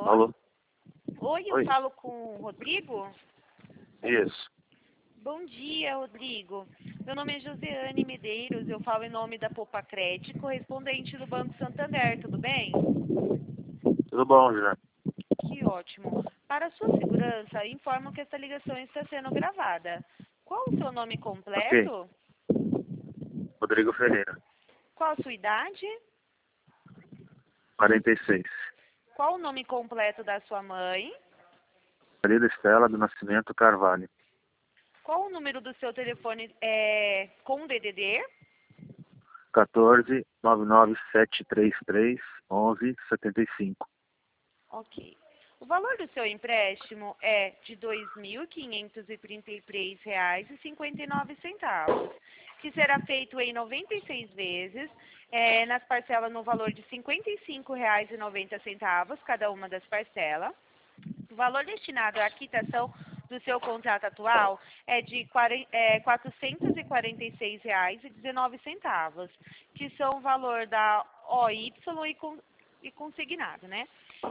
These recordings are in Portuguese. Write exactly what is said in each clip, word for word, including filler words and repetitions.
Alô? Oi, eu Oi. falo com o Rodrigo? Isso. Bom dia, Rodrigo. Meu nome é Josiane Medeiros, eu falo em nome da Popacred, correspondente do Banco Santander, tudo bem? Tudo bom, Juliano? Que ótimo. Para sua segurança, informo que esta ligação está sendo gravada. Qual o seu nome Ok. completo? Rodrigo Ferreira, Qual a sua idade? quarenta e seis. Qual o nome completo da sua mãe? Maria Estela do Nascimento Carvalho. Qual o número do seu telefone é, com D D D? quatorze, nove nove sete três três, onze, setenta e cinco. Ok. O valor do seu empréstimo é de dois mil quinhentos e trinta e três reais e cinquenta e nove centavos, que será feito em noventa e seis vezes, é, nas parcelas no valor de cinquenta e cinco reais e noventa centavos, cada uma das parcelas. O valor destinado à quitação do seu contrato atual é de quatrocentos e quarenta e seis reais e dezenove centavos, que são o valor da O Y e, con e consignado, né?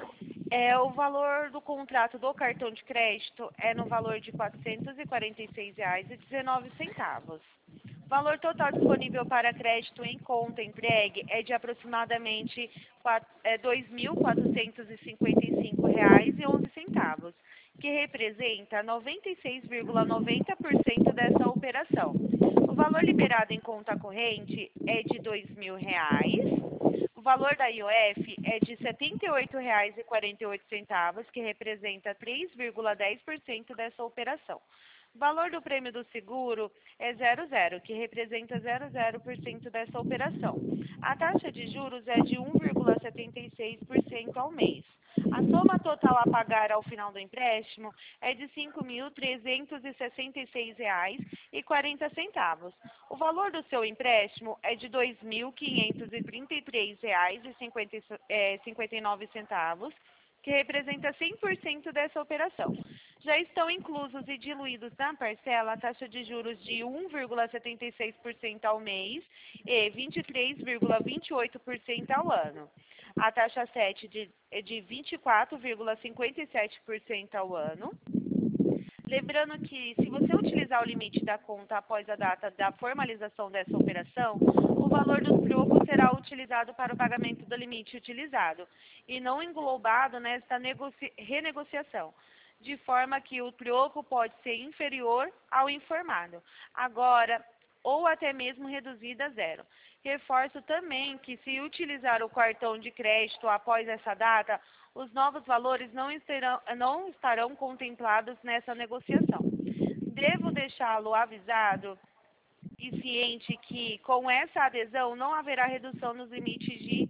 É, o valor do contrato do cartão de crédito é no valor de quatrocentos e quarenta e seis reais e dezenove centavos. O valor total disponível para crédito em conta entregue é de aproximadamente dois mil quatrocentos e cinquenta e cinco reais e onze centavos, que representa noventa e seis vírgula noventa por cento dessa operação. O valor liberado em conta corrente é de dois mil reais. O valor da I O F é de setenta e oito reais e quarenta e oito centavos, que representa três vírgula dez por cento dessa operação. O valor do prêmio do seguro é zero zero, que representa zero vírgula zero por cento dessa operação. A taxa de juros é de um vírgula setenta e seis por cento ao mês. A soma total a pagar ao final do empréstimo é de cinco mil trezentos e sessenta e seis reais e quarenta centavos. O valor do seu empréstimo é de dois mil quinhentos e trinta e três reais e cinquenta e nove centavos, que representa cem por cento dessa operação. Já estão inclusos e diluídos na parcela a taxa de juros de um vírgula setenta e seis por cento ao mês e vinte e três vírgula vinte e oito por cento ao ano. A taxa sete de, é de vinte e quatro vírgula cinquenta e sete por cento ao ano. Lembrando que, se você utilizar o limite da conta após a data da formalização dessa operação, o valor do troco será utilizado para o pagamento do limite utilizado e não englobado nesta renegociação, de forma que o troco pode ser inferior ao informado, agora ou até mesmo reduzido a zero. Reforço também que, se utilizar o cartão de crédito após essa data, os novos valores não estarão, não estarão contemplados nessa negociação. Devo deixá-lo avisado e ciente que, com essa adesão, não haverá redução nos limites de,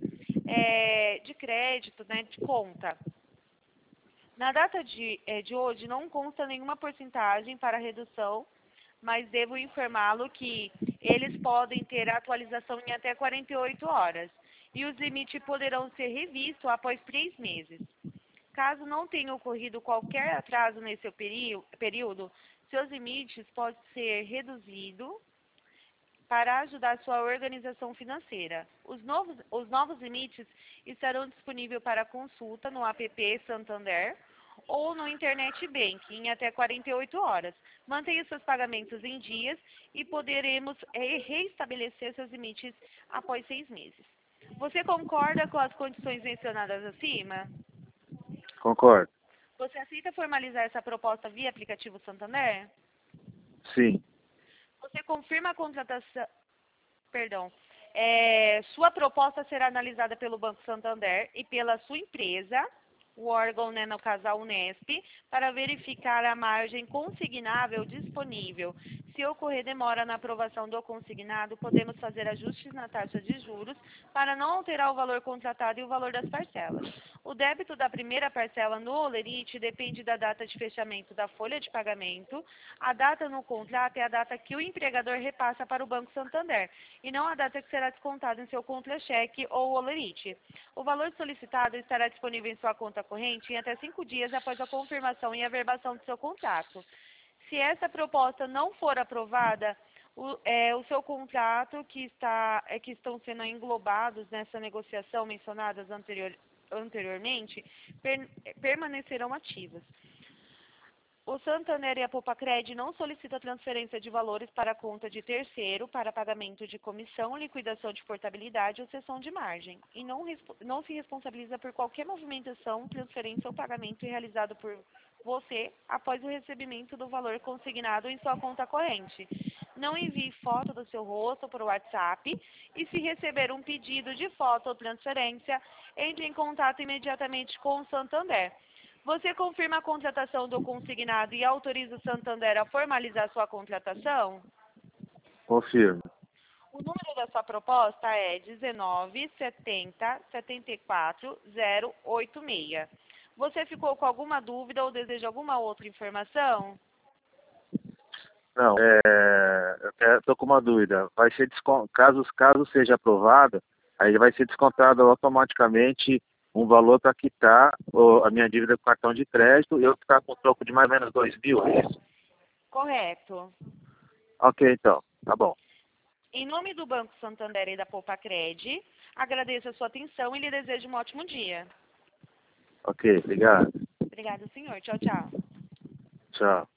é, de crédito, né, de conta. Na data de, é, de hoje, não consta nenhuma porcentagem para redução, mas devo informá-lo que eles podem ter atualização em até quarenta e oito horas, e os limites poderão ser revistos após três meses. Caso não tenha ocorrido qualquer atraso nesse período, seus limites podem ser reduzidos para ajudar sua organização financeira. Os novos, os novos limites estarão disponíveis para consulta no app Santander ou no Internet Banking em até quarenta e oito horas. Mantenha seus pagamentos em dias e poderemos reestabelecer seus limites após seis meses. Você concorda com as condições mencionadas acima? Concordo. Você aceita formalizar essa proposta via aplicativo Santander? Sim. Você confirma a contratação... Perdão. É, sua proposta será analisada pelo Banco Santander e pela sua empresa, o órgão, né, no caso a Unesp, para verificar a margem consignável disponível. Se ocorrer demora na aprovação do consignado, podemos fazer ajustes na taxa de juros para não alterar o valor contratado e o valor das parcelas. O débito da primeira parcela no Olerite depende da data de fechamento da folha de pagamento. A data no contrato é a data que o empregador repassa para o Banco Santander, e não a data que será descontada em seu contra-cheque ou Olerite. O valor solicitado estará disponível em sua conta corrente em até cinco dias após a confirmação e averbação do seu contrato. Se essa proposta não for aprovada, o, é, o seu contrato que, está, é, que estão sendo englobados nessa negociação mencionadas anterior, anteriormente per, permanecerão ativas. O Santander e a Popacred não solicitam transferência de valores para a conta de terceiro para pagamento de comissão, liquidação de portabilidade ou cessão de margem e não, não se responsabiliza por qualquer movimentação, transferência ou pagamento realizado por você após o recebimento do valor consignado em sua conta corrente. Não envie foto do seu rosto por WhatsApp e, se receber um pedido de foto ou transferência, entre em contato imediatamente com o Santander. Você confirma a contratação do consignado e autoriza o Santander a formalizar sua contratação? Confirmo. O número da sua proposta é dezenove, setenta, setenta e quatro, zero oito seis. Você ficou com alguma dúvida ou deseja alguma outra informação? Não, é, eu estou com uma dúvida. Vai ser descont... caso, caso seja aprovado, aí vai ser descontado automaticamente um valor para quitar o, a minha dívida com cartão de crédito e eu ficar com um troco de mais ou menos dois mil, é isso? Correto. Ok, então, tá bom. Em nome do Banco Santander e da Popacred, agradeço a sua atenção e lhe desejo um ótimo dia. Ok, obrigado. Obrigada, senhor. Tchau, tchau. Tchau.